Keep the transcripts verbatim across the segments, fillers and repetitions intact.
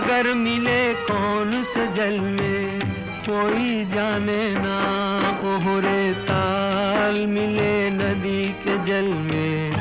सागर मिले कौन से जल में कोई जाने ना, ओहरे ताल मिले नदी के जल में।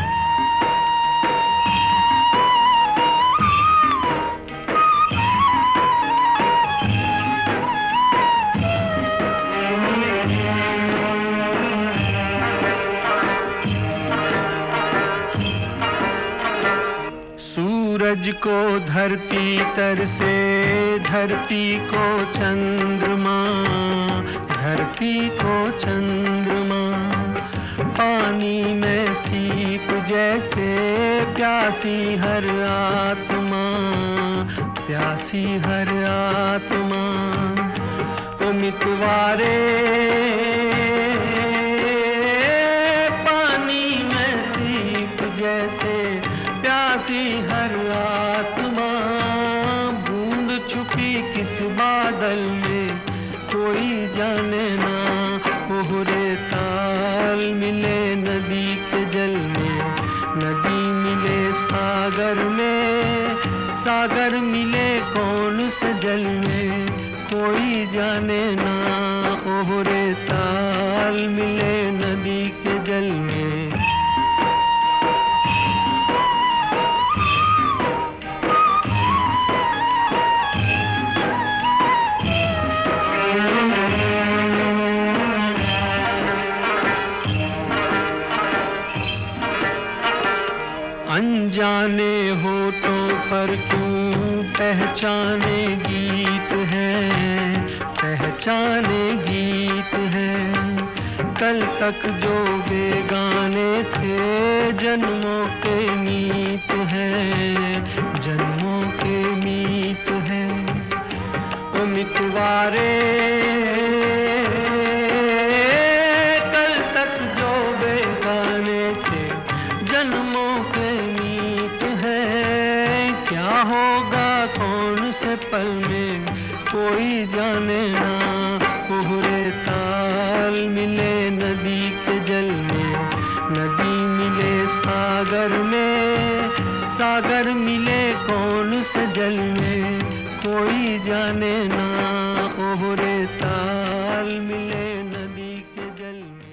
सूरज को धरती तर से, धरती को चंद्रमा, धरती को चंद्रमा। पानी में सीप जैसे प्यासी हर आत्मा, प्यासी हर आत्मा। ओ मितवारे पानी में सीप जैसे प्यासी हर आत्मा। बूंद छुपी किस बादल में कोई जाने ना, ओहरे ताल मिले नदी के जल में, नदी मिले सागर में, सागर मिले कौन से जल में कोई जाने ना, ओहरे ताल मिले नदी के जल में। अनजाने होठों पर क्यों पहचाने गीत हैं, पहचाने गीत हैं। कल तक जो बेगाने थे जन्मों के मीत हैं, जन्मों के मीत हैं। ओ मितवारे कल तक जो बेगाने थे जन्मों के मीत है। क्या होगा कौन से पल में कोई जाने ना, ओहरे ताल मिले नदी के जल में, नदी मिले सागर में, सागर मिले कौन से जल में कोई जाने ना, ओहरे ताल मिले नदी के जल में।